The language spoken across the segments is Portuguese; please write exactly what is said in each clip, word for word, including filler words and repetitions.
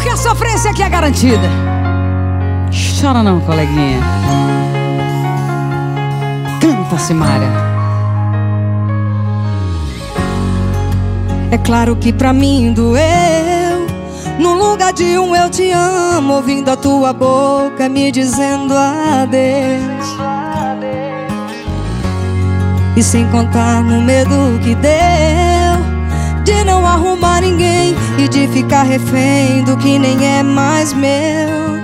a sofrência aqui é garantida. Chora não, coleguinha. Canta, Simária. É claro que pra mim doeu, no lugar de um eu te amo, ouvindo a tua boca me dizendo adeus. E sem contar no medo que deu de não arrumar ninguém e de ficar refém do que nem é mais meu.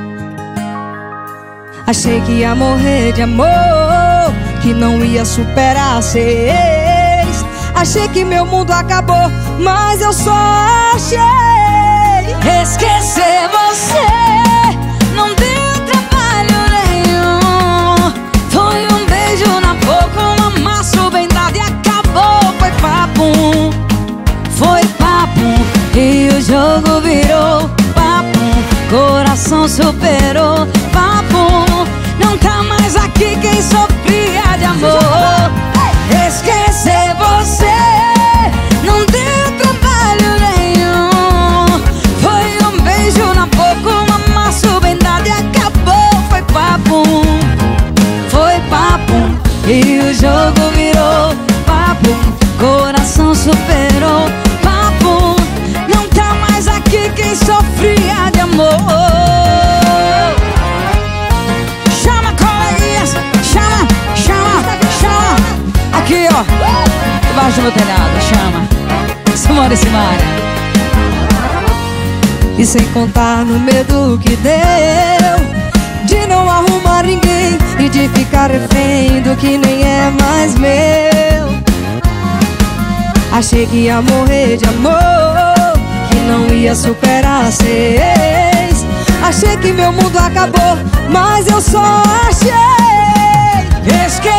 Achei que ia morrer de amor, que não ia superar ser ex. Achei que meu mundo acabou, mas eu só achei esquecer você. Não deu trabalho nenhum. Foi um beijo na boca, um amasso bem dado e acabou. Foi papum, foi papum. E o jogo virou papum. Coração superou papum. Não tá mais aqui quem sofria de amor. Esquecer você não deu trabalho nenhum. Foi um beijo na boca, um amasso bem dado e acabou. Foi papum, foi papum. E o jogo virou papum. Coração superou papum. Não tá mais aqui quem sofria de amor. Chama, coleguinhas, chama, chama, chama. Aqui, ó, debaixo do meu telhado, chama Simária e Simária. E sem contar no medo que deu de não arrumar ninguém e de ficar refém do que nem é mais meu. Achei que ia morrer de amor, que não ia superar ser ex. Achei que meu mundo acabou, mas eu só achei esquecer